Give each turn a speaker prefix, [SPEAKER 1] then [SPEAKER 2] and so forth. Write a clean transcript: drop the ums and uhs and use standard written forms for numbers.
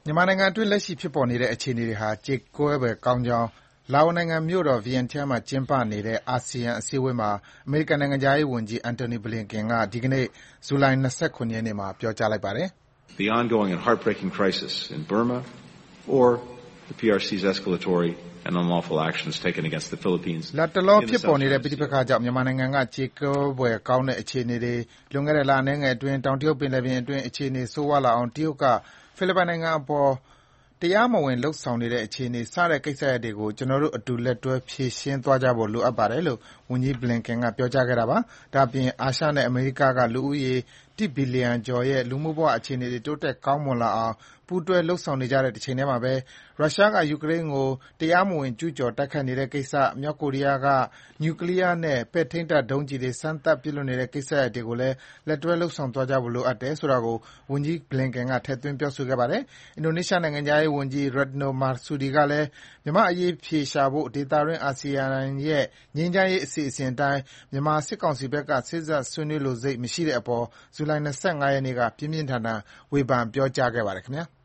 [SPEAKER 1] မြန်မာနိုင်ငံအတွင်းလက်ရှိဖြစ်ပေါ်နေတဲ့အခြေအနေတွေဟာကြေကွဲဖွယ်ကောင်းကြောင်းလာအိုနိုင်ငံမြို့တော် Vientiane မှာကျင်းပနေတဲ့ အာဆီယံအစည်းအဝေးမှာအမေရိကန်နိုင်ငံခြားရေးဝန်ကြီး Antony Blinken ကဒီကနေ့ ဇူလိုင် ၂၇ ရက်နေ့မှာပြောကြားလိုက်ပါတယ်။
[SPEAKER 2] The ongoing and heartbreaking crisis in Burma or the PRC's escalatory and unlawful actions taken against the Philippines
[SPEAKER 1] လတ်တလောဖြစ်ပေါ်နေတဲ့ပဋိပက္ခကြောင့်မြန်မာနိုင်ငံကကြေကွဲဖွယ်ကောင်းတဲ့အခြေအနေတွေလွန်ခဲ့တဲ့လအနည်းငယ်အတွင်းတောင်တရုတ်ပင်လယ်ပြင်အတွင်းအခြေအနေဆိုးဝါးလာအောင်တရုတ်ကဖိလစ်ပိုင်နိုင်ငံအပေါ်တရားမဝင်လုပ်ဆောင်နေတဲ့အခြေအနေစတဲ့ကိစ္စရပ်တွေကိုကျနော်တို့အတူလက်တွဲဖြေရှင်းသွားကြဖို့လိုအပ်ပါတယ်လို့ဝန်ကြီး Blinken ကပြောကြားခဲ့တာပါ။ဒါ့အပြင်အာရှနဲ့အမေရိကကလူဦးရေ1 ဘီလီယံကျော်ရဲ့လူမှုဘဝအခြေအနေတွေတိုးတက်ကောင်းမွန်လာအောင်ပူးတွဲလုပ်ဆောင်နေကြတဲ့တချိန်တည်းမှာပဲရုရှားကယူကရိန်းကိုတရားမဝင်ကျူးကျော်တိုက်ခိုက်နေတဲ့ကိစ္စ၊မြောက်ကိုရီးယားကနျူကလီးယားနဲ့ပဲ့ထိန်းတပ်ဒုံးကျည်တွေစမ်းသပ်ပစ်လွှတ်နေတဲ့ကိစ္စရပ်တွေကိုလည်းလက်တွဲလုပ်ဆောင်သွားကြဖို့လိုအပ်တယ်ဆိုတာကိုဝန်ကြီး Blinken ကထည့်သွင်းပြောဆိုခဲ့ပါတယ်။အင်ဒိုနီးရှားနိုင်ငံခြားရေးဝန်ကြီး Retno Marsudi ကလည်းမြန်မာ့အရေးအဖြေရှာဖို့ဒေသတွင်းအာဆီယံရဲ့ငြိမ်းချမ်းရေးအစီအစဉ်အတိုင်းမြန်မာစစ်ကောင်စီဘက်ကစေ့စပ်ဆွေးနွေးလိုစိတ်မရှိတဲ့အပေါ်ဇူလိုင် ၂၅ ရက်နေ့ကပြင်းပြင်းထန်ထန်ဝေဖန်ပြောကြားခဲ့ပါတယ်ခင်ဗျာ။